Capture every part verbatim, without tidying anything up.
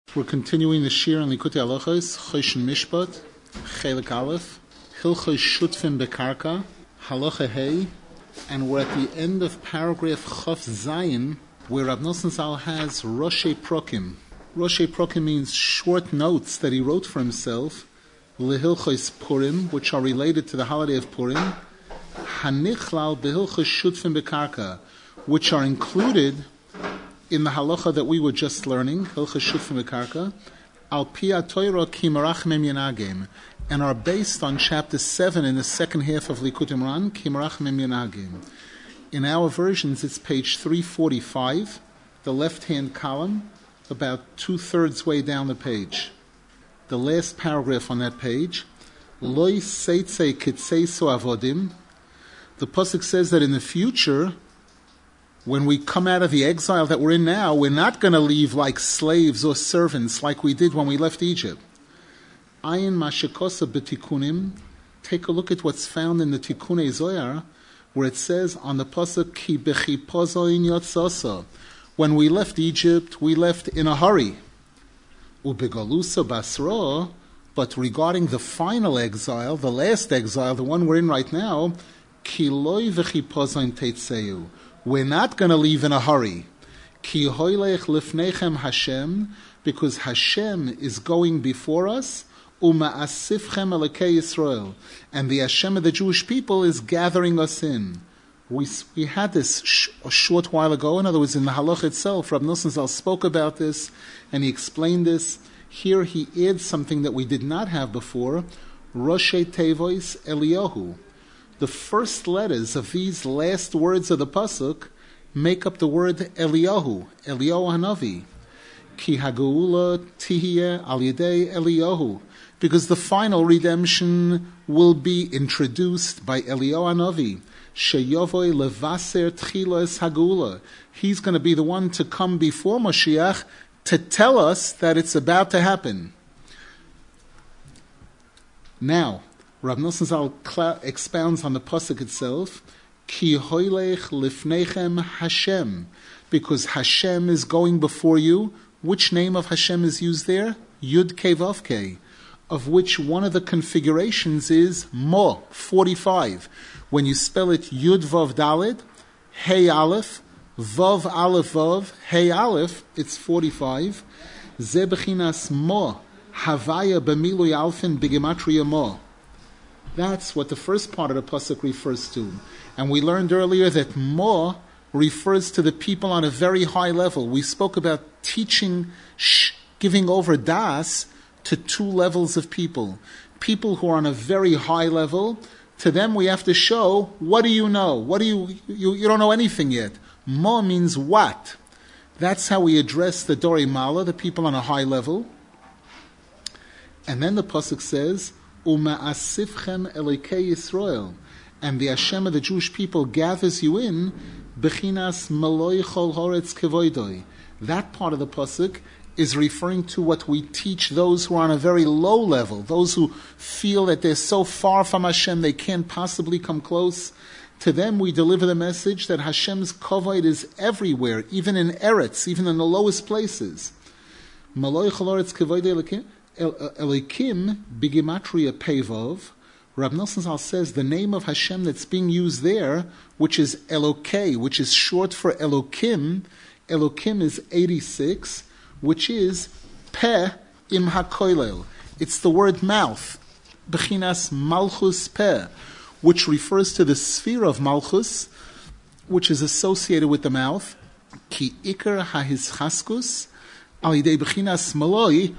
We're continuing the Shir in Likutei Halachos, Choshen Mishpat, Chelik Aleph, Hilchos Shutfim Bekarka, Halacha Hey, and we're at the end of paragraph Chaf Zayin, where Rav Nosson Zal has Roshei Prokim. Roshei Prokim means short notes that he wrote for himself, Lehilchos Purim, which are related to the holiday of Purim, Hanichlal Behilchos Shutfim Bekarka, which are included in the halacha that we were just learning, Hilchos Shutfim Bekarka, Al Pi HaTorah Ki Marach Mem Yanagim, and are based on chapter seven in the second half of Likutei Moharan, Ki Marach Mem Yanagim. In our versions, it's page three forty-five, the left-hand column, about two-thirds way down the page. The last paragraph on that page, Loi Seitze Kitzeiso Avodim, the pasuk says that in the future, when we come out of the exile that we're in now, we're not going to leave like slaves or servants like we did when we left Egypt. Ayin Mashikosa B'Tikunim, take a look at what's found in the Tikunei Zohar, where it says on the pasuk, Ki Bechipozo Yotzasa, when we left Egypt, we left in a hurry. Ubegalusa Basra, but regarding the final exile, the last exile, the one we're in right now, Ki Loi Vechipozo Teitzeu, we're not going to leave in a hurry. Ki hoylech lifnechem Hashem, because Hashem is going before us. Uma'asifchem elokei Yisrael, and the Hashem of the Jewish people is gathering us in. We we had this sh- a short while ago. In other words, in the halach itself, Rav Nosson Zal spoke about this, and he explained this. Here he adds something that we did not have before. Roshei Tevois Eliyahu. The first letters of these last words of the pasuk make up the word Eliyahu, Eliyahu Hanavi. Ki hageula tihiyeh al yedei Eliyahu, because the final redemption will be introduced by Eliyahu Hanavi. Sheyovoi levaser tchilas hageula. He's going to be the one to come before Mashiach to tell us that it's about to happen. Now, Rav Nosson Zal cl- expounds on the pasuk itself, Ki hoylech lifnechem Hashem, because Hashem is going before you. Which name of Hashem is used there? Yud Kei Vav Kei, of which one of the configurations is Mo, forty-five. When you spell it Yud Vav Daled, Hey Aleph, Vav Aleph Vav, Hey Aleph, it's forty-five. Ze bechinas Mo, Havaya b'milui alfin b'gematria Mo. That's what the first part of the pasuk refers to. And we learned earlier that Mo refers to the people on a very high level. We spoke about teaching, sh, giving over das to two levels of people. People who are on a very high level, to them we have to show, what do you know? What do you, you, you don't know anything yet. Mo means what? That's how we address the Dorei Mala, the people on a high level. And then the pasuk says, Uma'asifchem elokei Yisrael, and the Hashem of the Jewish people gathers you in, bechinas maloi chol horetz kevoidoi. That part of the pasuk is referring to what we teach those who are on a very low level, those who feel that they're so far from Hashem they can't possibly come close. To them we deliver the message that Hashem's kavod is everywhere, even in Eretz, even in the lowest places. Maloi chol horetz kevoidoi Elikim bigematria pevov. Rav Nosson Zal says the name of Hashem that's being used there, which is Elokei, which is short for Elokim. Elokim is eighty-six, which is Peh im hakoilel. It's the word mouth, bechinas malchus peh, which refers to the sphere of malchus, which is associated with the mouth. Ki ikar hahischaskus al yidei bechinas maloi.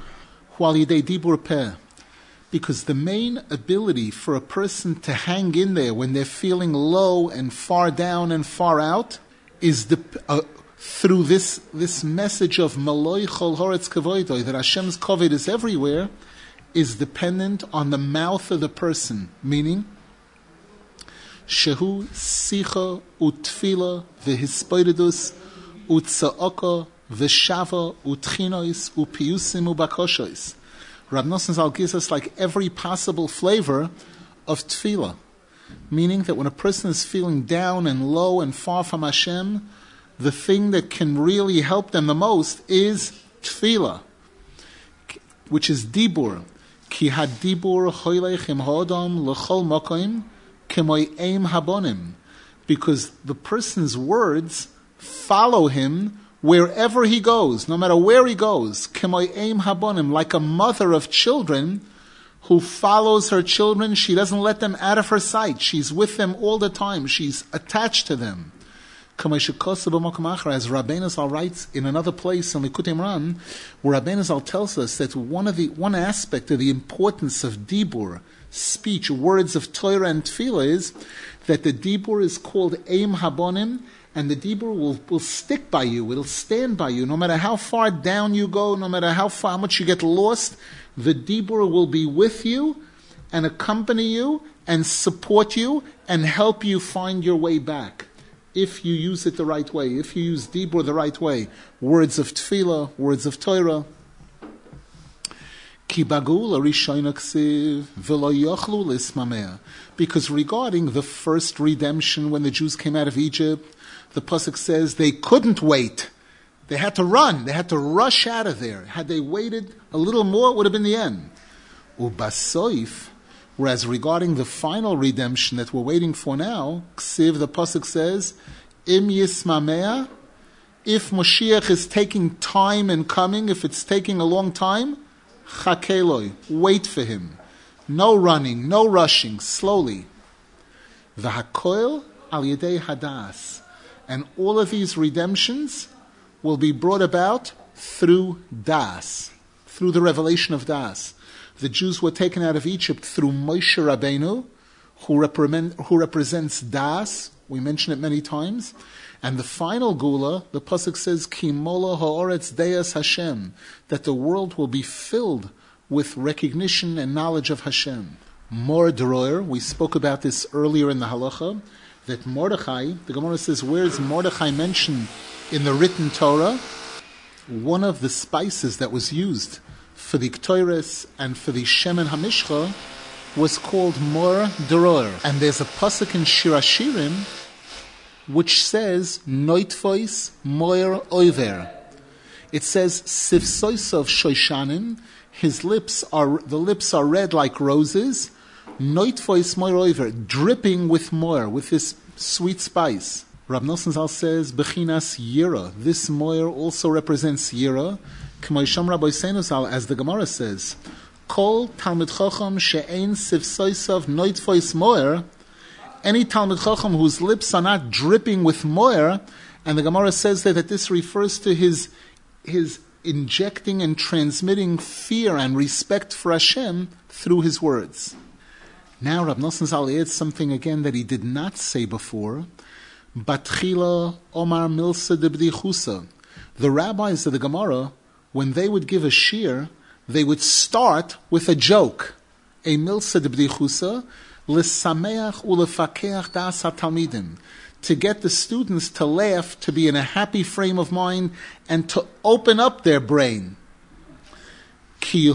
Because the main ability for a person to hang in there when they're feeling low and far down and far out is the, uh, through this this message of Maloi Chol Horetz Kavoidoi, that Hashem's kavod is everywhere, is dependent on the mouth of the person, meaning Shehu Sicha Utfila V'Hispoidus Utza'oka V'shava utchinois upiusim ubakoshois. Rav Nosson Zal gives us like every possible flavor of tefillah, meaning that when a person is feeling down and low and far from Hashem, the thing that can really help them the most is tefillah. which is dibur. Ki hadibur hoylech im hodam l'chol mokoim k'moy eim habonim. Because the person's words follow him wherever he goes, no matter where he goes. K'moy eim habonim, like a mother of children who follows her children. She doesn't let them out of her sight. She's with them all the time. She's attached to them. As Rabbeinu Zal writes in another place in Likutei Moharan, where Rabbeinu Zal tells us that one of the one aspect of the importance of dibur, speech, words of Torah and Tefillah, is that the dibur is called Eim Habonim, and the dibur will, will stick by you. It'll stand by you, no matter how far down you go, no matter how far how much you get lost. The dibur will be with you and accompany you and support you and help you find your way back. If you use it the right way, if you use dibur the right way, words of tefillah, words of Torah. Because regarding the first redemption, when the Jews came out of Egypt, the pasuk says they couldn't wait. They had to run. They had to rush out of there. Had they waited a little more, it would have been the end. Ubasoif, whereas regarding the final redemption that we're waiting for now, Ksiv, the pasuk says, Im Yismamea, if Moshiach is taking time in coming, if it's taking a long time, Chakeloi, wait for him. No running, no rushing, slowly. V'hakoil al yedei hadas. And all of these redemptions will be brought about through Das, through the revelation of Das. The Jews were taken out of Egypt through Moshe Rabbeinu, who, represent, who represents Das. We mention it many times. And the final Gula, the pasuk says, Ki mola ha'oretz deis Hashem, that the world will be filled with recognition and knowledge of Hashem. Mor Deroyer, we spoke about this earlier in the halacha, that Mordechai, the Gemara says, where's Mordechai mentioned in the written Torah? One of the spices that was used for the Ktoires and for the Shemen HaMishcha was called Mor Deroyer. And there's a pasuk in Shir Hashirim which says, Noitvois Moir Oiver. It says, Sifsoisov Shoishanim, his lips are, the lips are red like roses, Noitvois Moir Oiver, dripping with moir, with this sweet spice. Rab Nosson Zal says, Bechinas Yira. This moir also represents Yira. K'moisham Rabbi Seinu Zal, as the Gemara says, Kol Talmid Chacham she'ein sivsoisav noitvois moir. Any Talmid Chacham whose lips are not dripping with moir, and the Gemara says that, that this refers to his his injecting and transmitting fear and respect for Hashem through his words. Now Rab Nosson Zal adds something again that he did not say before. Batchila Omar Milsa de B'dichusa. The rabbis of the Gemara, when they would give a shir, they would start with a joke. A Milsa de B'dichusa, L'sameach u'lefakeach das hatalmidim. To get the students to laugh, to be in a happy frame of mind, and to open up their brain. Because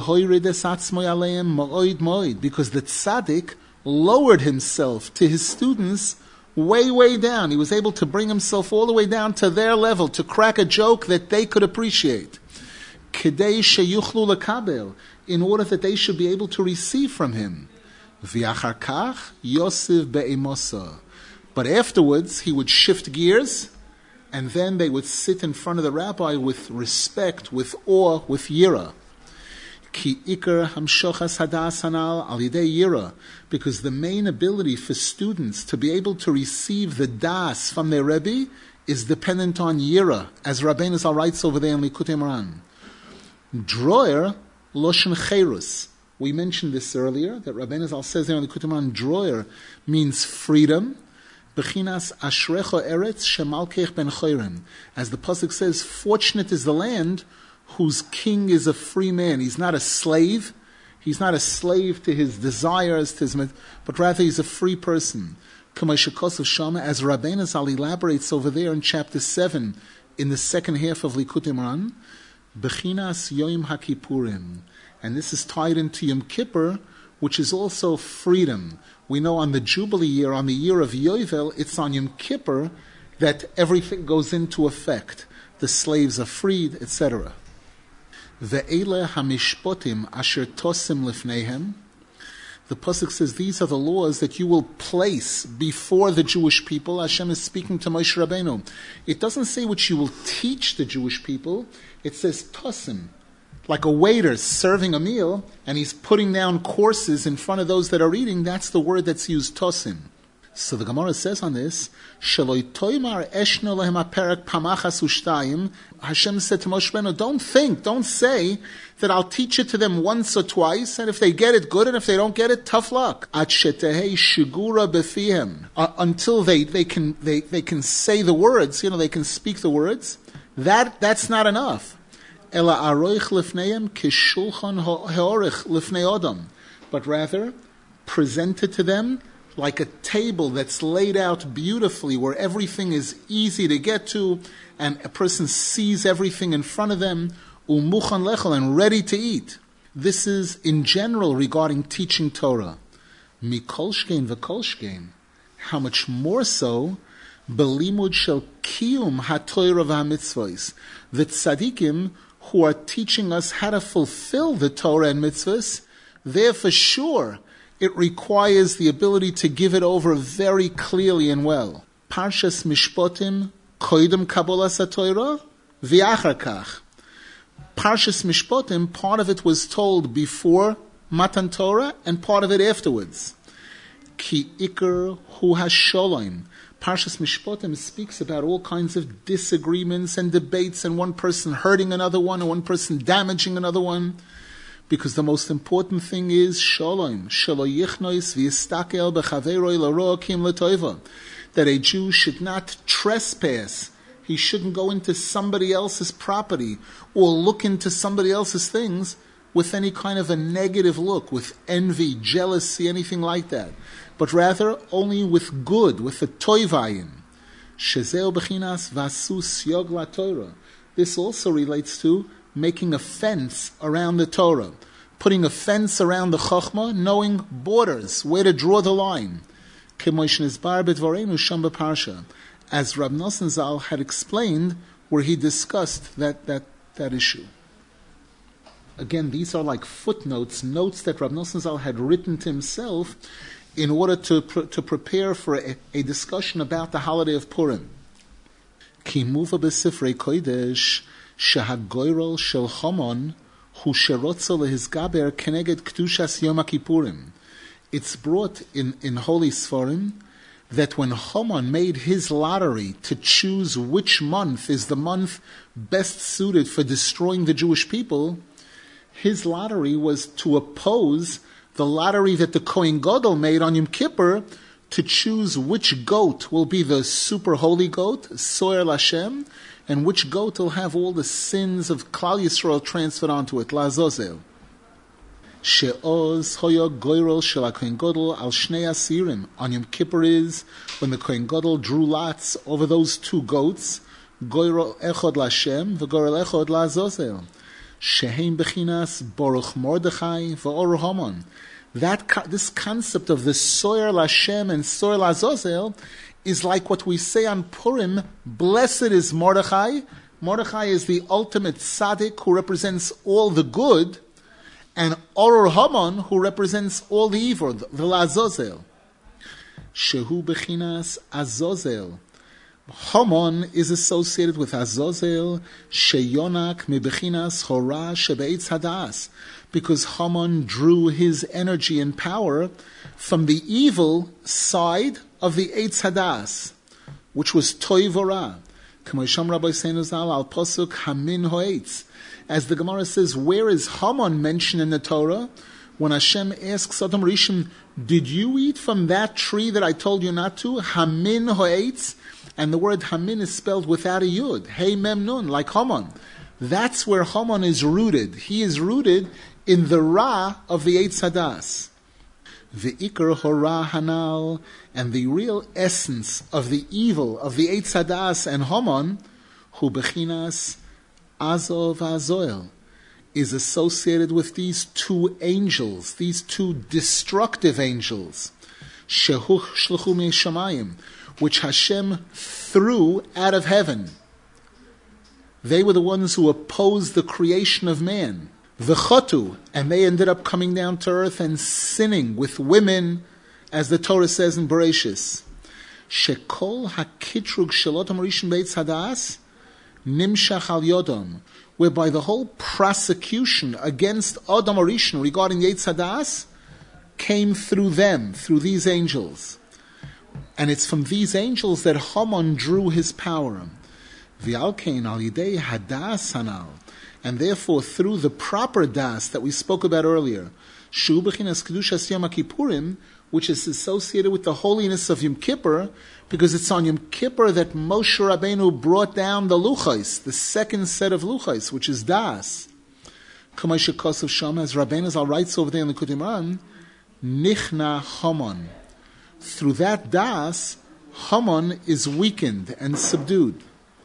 the tzaddik lowered himself to his students way, way down. He was able to bring himself all the way down to their level, to crack a joke that they could appreciate. In order that they should be able to receive from him. But afterwards, he would shift gears, and then they would sit in front of the rabbi with respect, with awe, with yira. Ki ikar hamshochas hadas hanal al yidei yira, because the main ability for students to be able to receive the das from their Rebbe is dependent on yira, as Rabbeinu Zal writes over there in Likutei Moharan. Droyer loshen cherus. We mentioned this earlier, that Rabbeinu Zal says there in Likutei Moharan, droyer means freedom. Bechinas ashrecha eretz shemalkech ben choyrem. As the pasuk says, fortunate is the land whose king is a free man. He's not a slave. He's not a slave to his desires, to his, but rather he's a free person. As Rabbeinu Zal elaborates over there in chapter seven, in the second half of Likutei Moharan, Bechinas Yom HaKippurim. And this is tied into Yom Kippur, which is also freedom. We know on the Jubilee year, on the year of Yovel, it's on Yom Kippur that everything goes into effect. The slaves are freed, et cetera. Ve'ele hamishpotim asher tosim lifneihem. The pasuk says, these are the laws that you will place before the Jewish people. Hashem is speaking to Moshe Rabbeinu. It doesn't say which you will teach the Jewish people. It says tosim, like a waiter serving a meal, and he's putting down courses in front of those that are eating. That's the word that's used, tosim. So the Gemara says on this, Shaloi toimar eshno lehem aperek pamachas ushtayim. Hashem said to Moshe Rabbeinu, don't think, don't say that I'll teach it to them once or twice, and if they get it, good, and if they don't get it, tough luck. At shetehei shigura befihem. Uh, until they, they can they, they can say the words, you know, they can speak the words. That that's not enough. Ela aroich lifneihem kishulchan haorich lifnei adam. But rather, present it to them like a table that's laid out beautifully, where everything is easy to get to, and a person sees everything in front of them, umuchan lechel, and ready to eat. This is in general regarding teaching Torah. Mikol shkein v'kol shkein. How much more so, belimud shel kiyum ha'torah v'hamitzvos. The tzaddikim who are teaching us how to fulfill the Torah and mitzvahs, they're for sure it requires the ability to give it over very clearly and well. Parshas Mishpotim, koidem kabolas haTorah, v'achar kach. Parshas Mishpotim, part of it was told before Matan Torah, and part of it afterwards. Ki ikar hu hasholem. Parshas Mishpotim speaks about all kinds of disagreements and debates, and one person hurting another one, and one person damaging another one. Because the most important thing is shalom, shelo yichnois v'yistakel b'chaveroi l'roakim l'toiva. That a Jew should not trespass. He shouldn't go into somebody else's property or look into somebody else's things with any kind of a negative look, with envy, jealousy, anything like that. But rather only with good, with the toivayim. Shezeo b'chinas vasu siog la'torah. This also relates to making a fence around the Torah, putting a fence around the Chochmah, knowing borders, where to draw the line. As Rab Nosson Zal had explained, where he discussed that, that, that issue. Again, these are like footnotes, notes that Rab Nosson Zal had written to himself in order to, to prepare for a, a discussion about the holiday of Purim. Ki muva b'sifrei kodesh Shahagoyrol shel Haman hu sherotza lehizgaber keneged kedushas Yom Kippurim. It's brought in, in Holy Sforim that when Haman made his lottery to choose which month is the month best suited for destroying the Jewish people, his lottery was to oppose the lottery that the Kohen Gadol made on Yom Kippur to choose which goat will be the super holy goat, Soer Lashem, and which goat will have all the sins of Klal Yisrael transferred onto it, Lazozel. She'oz hoya goyrol shel HaKohen Gadol al shnei asirim. On Yom Kippur is when the Kohen Gadol drew lots over those two goats, goyrol echod Lashem, v'goyrol echod Lazozel. Sheheim bechinas Baruch Mordechai v'or Haman. That this concept of the Soer Lashem and Soer Lazozel is like what we say on Purim, blessed is Mordechai. Mordechai is the ultimate tzaddik who represents all the good, and Oror Haman who represents all the evil, the Lazozel. Shehu bechinas Azozel. Haman is associated with Azozel, sheyonak mi bechinas hora shebeitz hadas, because Haman drew his energy and power from the evil side of the Eitz Hadas, which was Toiv Ora. As the Gemara says, where is Haman mentioned in the Torah? When Hashem asks Adam Rishon, did you eat from that tree that I told you not to? Hamin Ho'etz. And the word Hamin is spelled without a Yud. Hey Mem Nun, like Haman. That's where Haman is rooted. He is rooted in the Ra of the Eitz Hadas. The Iker Hora Hanal, and the real essence of the evil of the Eitz Hadas and Haman, Hu Bechinas Azov Azoel, is associated with these two angels, these two destructive angels, Shehu Shluchu Me'Shamayim, which Hashem threw out of heaven. They were the ones who opposed the creation of man. V'chotu, and they ended up coming down to earth and sinning with women, as the Torah says in Bereshis. Shekol hakitrug shelotam rishon beitz hadas nimshach al yodom, whereby the whole prosecution against Adam Rishon regarding Yetz Hadas came through them, through these angels. And it's from these angels that Haman drew his power. V'alkein al yidei hadas hanal, and therefore through the proper das that we spoke about earlier, shu b'chinas kedushas Yom Kippurim, which is associated with the holiness of Yom Kippur, because it's on Yom Kippur that Moshe Rabbeinu brought down the luchos, the second set of luchos, which is das. Kamei shekosav sham, as Rabbeinu Zal writes over there in the Likutei Moharan, nichna Haman. Through that das, Haman is weakened and subdued.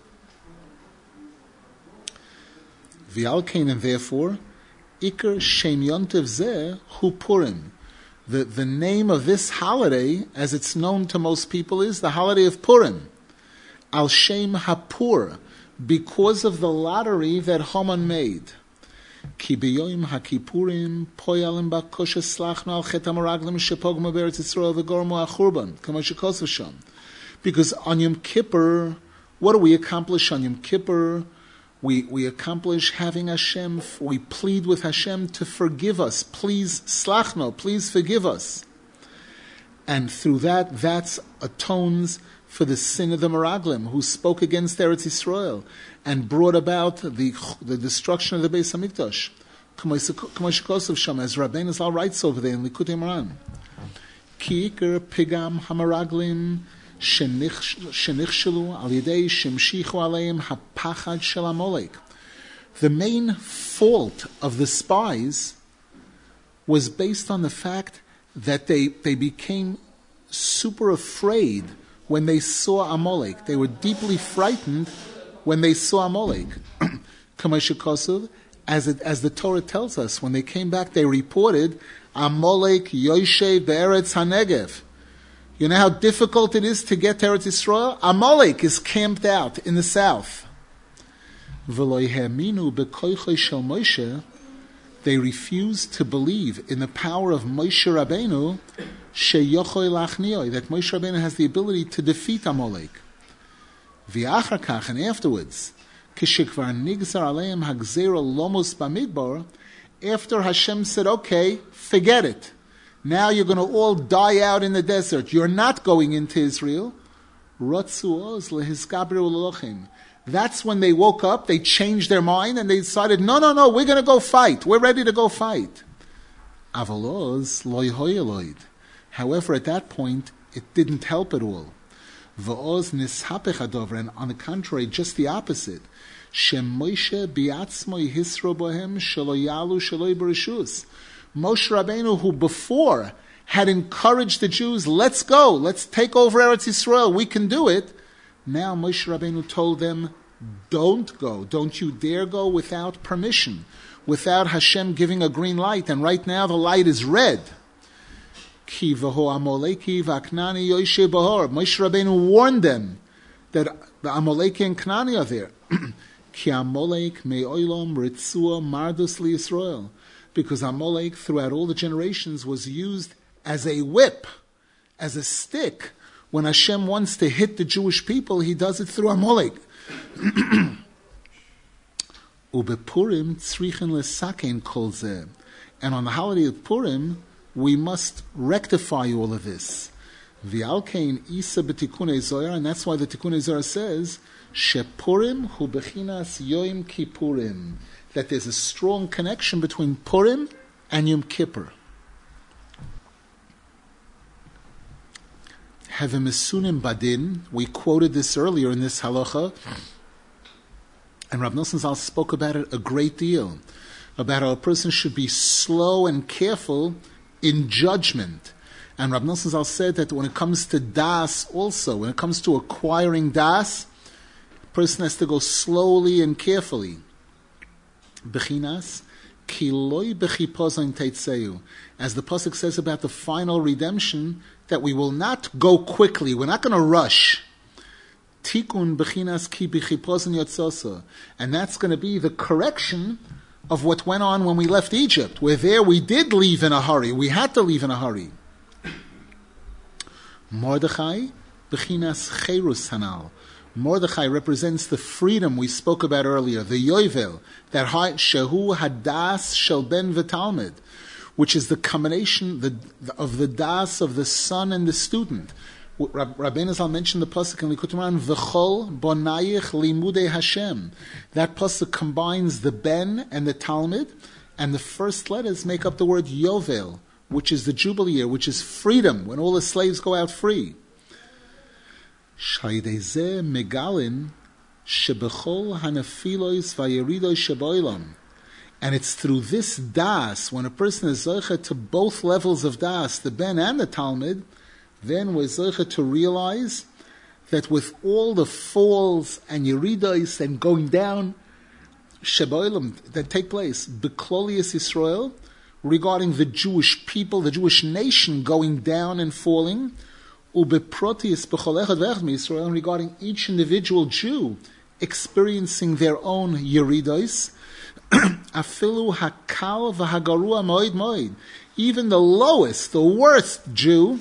V'alkein, and therefore, Iker Shem Yontev Zeh Hu Purim. The, the name of this holiday, as it's known to most people, is the holiday of Purim. Al Shem HaPur, because of the lottery that Haman made. Ki beyoim HaKippurim poyalim ba'kosha slachnu al chet hamaraglim shepogma beretz Yisrael v'gormu ha'churban, kama shekosav sham. Because on Yom Kippur, what do we accomplish on Yom Kippur? We we accomplish having Hashem, we plead with Hashem to forgive us. Please, slachno, please forgive us. And through that, that atones for the sin of the Meraglim, who spoke against Eretz Yisrael and brought about the the destruction of the Beis Hamikdash. K'moshikosav Sham, as Rabbeinu Zal writes over there in Likutei Moharan. Ki iker pigam hameraglim shenichshelu al yedei shemshichu aleim hapachad shel Amalek. The main fault of the spies was based on the fact that they, they became super afraid when they saw Amalek. They were deeply frightened when they saw Amalek. As it, as the Torah tells us, when they came back, they reported Amalek Yoshev Be'eretz HaNegev. You know how difficult it is to get to Eretz Yisrael? Amalek is camped out in the south. They refused to believe in the power of Moshe Rabbeinu, that Moshe Rabbeinu has the ability to defeat Amalek. And afterwards, after Hashem said, okay, forget it. Now you're going to all die out in the desert. You're not going into Israel. That's when they woke up, they changed their mind, and they decided, no, no, no, we're going to go fight. We're ready to go fight. However, at that point, it didn't help at all. And on the contrary, just the opposite. Moshe Rabbeinu, who before had encouraged the Jews, let's go, let's take over Eretz Yisrael, we can do it. Now Moshe Rabbeinu told them, don't go, don't you dare go without permission, without Hashem giving a green light, and right now the light is red. Ki v'ho Amaleki v'Aknani Yoshe Bahor. Moshe Rabbeinu warned them that the Amaleki and Knani are there. Ki Amalek me'olam ritzua mardus li Yisrael. Because Amalek, throughout all the generations, was used as a whip, as a stick. When Hashem wants to hit the Jewish people, He does it through Amalek. Ubepurim tzrichen lesaken kol zeh. And on the holiday of Purim, we must rectify all of this. V'alkein isa b'tikunei zohar, and that's why the Tikunei Zohar says, shepurim hu bechinas yoim kippurim, that there's a strong connection between Purim and Yom Kippur. Hevemesunim badin, we quoted this earlier in this halacha, and Rav Nosson Zal spoke about it a great deal, about how a person should be slow and careful in judgment. And Rav Nosson Zal said that when it comes to das also, when it comes to acquiring das, a person has to go slowly and carefully. Bechinas kiloi bechipozon teitzeu, as the pasuk says about the final redemption, that we will not go quickly. We're not going to rush. Tikun bechinas ki b'chipozen yotzosa. And that's going to be the correction of what went on when we left Egypt, where there we did leave in a hurry. We had to leave in a hurry. Mordechai bechinas cherus hanal. Mordechai represents the freedom we spoke about earlier, the yovel, that shehu hadas shel ben v'talmid, which is the combination the, of the das of the son and the student. Rabbeinu Zal mentioned the pasuk in Likutei Moharan, v'chol bonayich limudei Hashem. That pasuk combines the ben and the talmid, and the first letters make up the word yovel, which is the jubilee year, which is freedom, when all the slaves go out free. Shaydezeh megalin shebechol hanafilos vayeridos sheboilam. And it's through this das, when a person is zoche to both levels of das, the ben and the talmid, then we're zoche to realize that with all the falls and yeridos and going down sheboilam that take place, beklolius Yisrael, regarding the Jewish people, the Jewish nation going down and falling, ubeprotius b'chol echad ve'echad miYisrael, and regarding each individual Jew experiencing their own yeridos, afilu hakal v'hagarua moed moed, even the lowest, the worst Jew,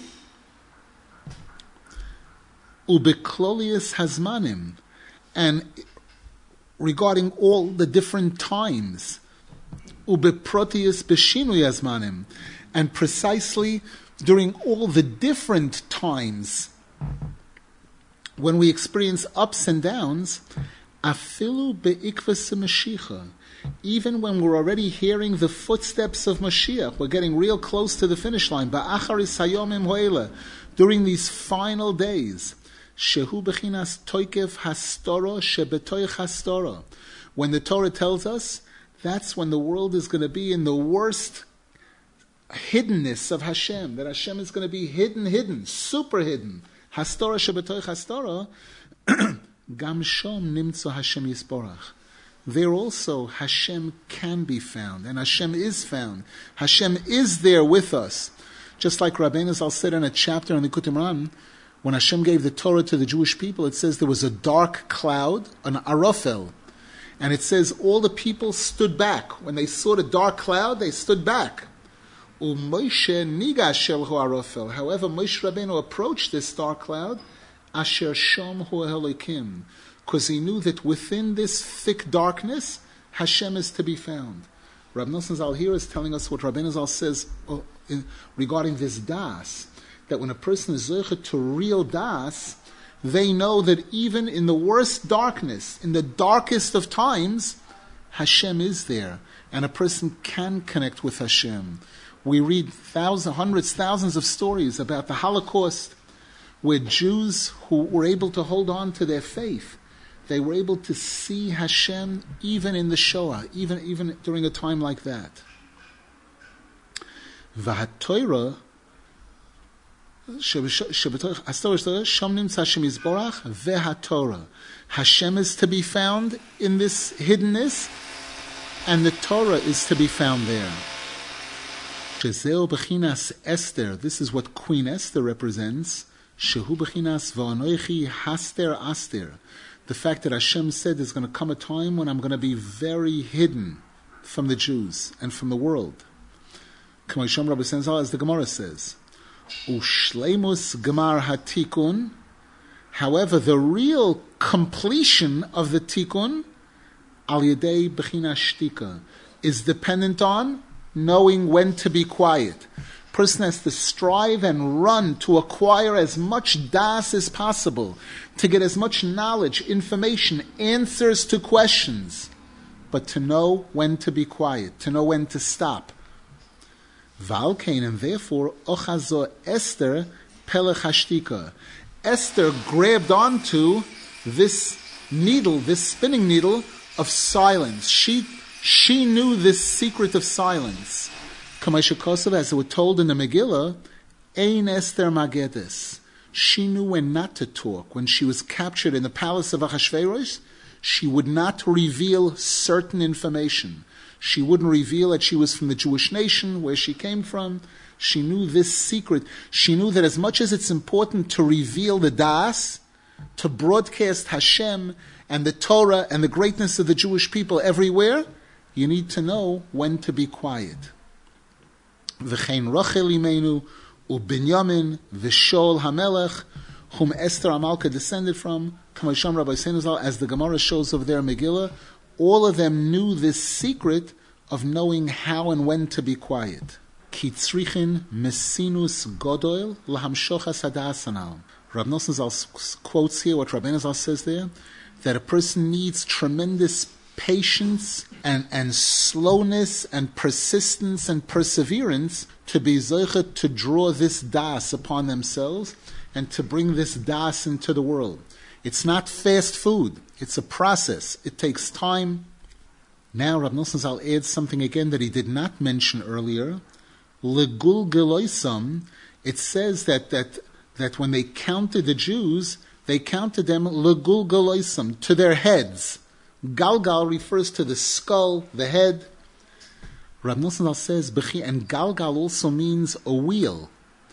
ubeklolius hazmanim, and regarding all the different times, ubeprotius b'shinui hazmanim, and precisely during all the different times when we experience ups and downs, afilu be'ikvas Mashiach, even when we're already hearing the footsteps of Mashiach, we're getting real close to the finish line, ba'acharis hayomim ho'ela, during these final days, shehu bechinas toikev hastoro shebetoich hastoro, when the Torah tells us that's when the world is going to be in the worst hiddenness of Hashem, that Hashem is going to be hidden, hidden, super hidden. Hastora shebetoich hastora, gam shom nimtzo Hashem yisborach. There also Hashem can be found, and Hashem is found. Hashem is there with us. Just like Rabbeinu Zal said in a chapter in the Likutei Moharan, when Hashem gave the Torah to the Jewish people, it says there was a dark cloud, an arafel, and it says all the people stood back. When they saw the dark cloud, they stood back. Moshe nigash el arafel. However, Moshe Rabbeinu approached this dark cloud, asher shom hu Elokim, because he knew that within this thick darkness, Hashem is to be found. Rabbi Nosson Zal here is telling us what Rabbeinu Zal says oh, in, regarding this das, that when a person is zoche to real das, they know that even in the worst darkness, in the darkest of times, Hashem is there, and a person can connect with Hashem. We read thousands, hundreds, thousands of stories about the Holocaust, where Jews who were able to hold on to their faith, they were able to see Hashem even in the Shoah, even, even during a time like that. VaHaTorah, Hashem is to be found in this hiddenness, and the Torah is to be found there. Shezeo bechinas Esther, this is what Queen Esther represents. Shehu bechinas va'anoichi haster aster. The fact that Hashem said there's going to come a time when I'm going to be very hidden from the Jews and from the world. K'mayshom Rabbi Senzal, as the Gemara says, Ushleimus Gemar HaTikun. However, the real completion of the Tikun, Al Yedei Bechina Shtika, is dependent on knowing when to be quiet. Person has to strive and run to acquire as much das as possible, to get as much knowledge, information, answers to questions, but to know when to be quiet, to know when to stop. Valkain, and therefore, Ochazo Esther Pelech Hashtika. Esther grabbed onto this needle, this spinning needle of silence. She she knew this secret of silence. Kamaisha Kosev, as it was told in the Megillah, Ein Esther Magedes. She knew when not to talk. When she was captured in the palace of Achashverosh, she would not reveal certain information. She wouldn't reveal that she was from the Jewish nation, where she came from. She knew this secret. She knew that as much as it's important to reveal the das, to broadcast Hashem and the Torah and the greatness of the Jewish people everywhere, you need to know when to be quiet. V'chein Rachel imenu u'Binyamin v'Shol HaMelech, whom Esther Amalka descended from, Kamasham Rabbi Seinazal, as the Gemara shows of their Megillah, all of them knew this secret of knowing how and when to be quiet. Ki tzrichin mesinus godoil lahamshochas hadas hanal. Rab Nosson Zal quotes here what Rabbeinu Zal says there, that a person needs tremendous patience and, and slowness and persistence and perseverance to be zoichet to draw this das upon themselves and to bring this das into the world. It's not fast food. It's a process. It takes time. Now Rab Nosson Zal adds something again that he did not mention earlier. Legul geloisam. It says that that that when they counted the Jews, they counted them legul geloisam, to their heads. Galgal refers to the skull, the head. Rab Nosson Zal says, and Galgal also means a wheel.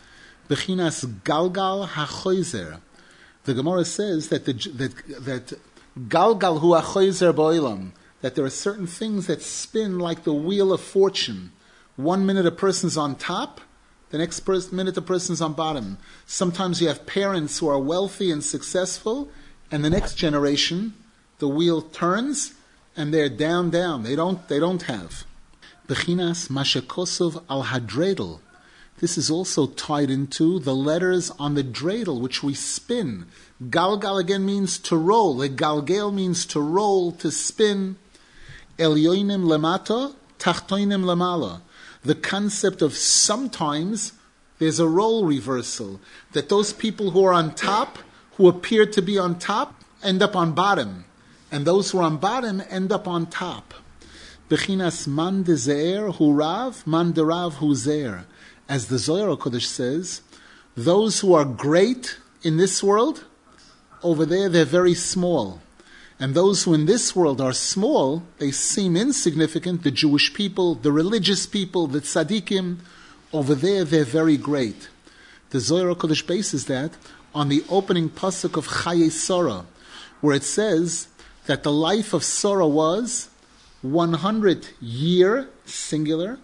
Bechinas Galgal hachoizer. The Gemara says that the, that that Galgal hu hachoizer ba'olam, that there are certain things that spin like the wheel of fortune. One minute a person's on top, the next pers- minute a person's on bottom. Sometimes you have parents who are wealthy and successful, and the next generation, the wheel turns, and they're down, down. They don't, they don't have. Bechinas mashekosov al hadredel. This is also tied into the letters on the dreidel, which we spin. Galgal again means to roll. The galgel means to roll, to spin. Elyoinim lemata, tachtoinim lemala. The concept of sometimes there's a role reversal, that those people who are on top, who appear to be on top, end up on bottom, and those who are on bottom end up on top. Bechinas man de ze'er hu rav, man de rav hu ze'er. As the Zohar HaKodesh says, those who are great in this world, over there they're very small. And those who in this world are small, they seem insignificant, the Jewish people, the religious people, the tzaddikim, over there they're very great. The Zohar HaKodesh bases that on the opening pasuk of Chaye Sora, where it says that the life of Sora was one hundred year, singular,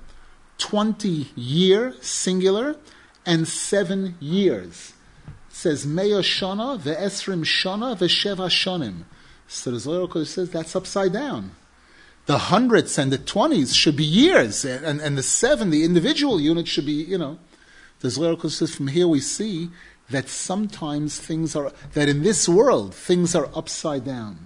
twenty year, singular, and seven years. It says, Meya Shana, ve'esrim Shana, ve'sheva Shonim. So the Zohar HaKodesh says that's upside down. The hundreds and the twenties should be years, and, and the seven, the individual units, should be, you know. The Zohar HaKodesh says from here we see that sometimes things are, that in this world, things are upside down.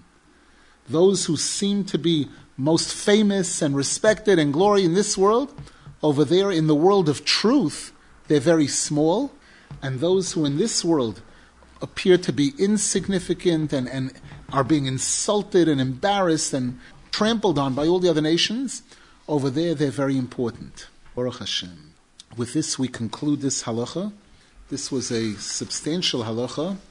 Those who seem to be most famous and respected and glory in this world, over there in the world of truth, they're very small, and those who in this world appear to be insignificant and, and are being insulted and embarrassed and trampled on by all the other nations, over there they're very important. Baruch Hashem. With this we conclude this halacha. This was a substantial halacha.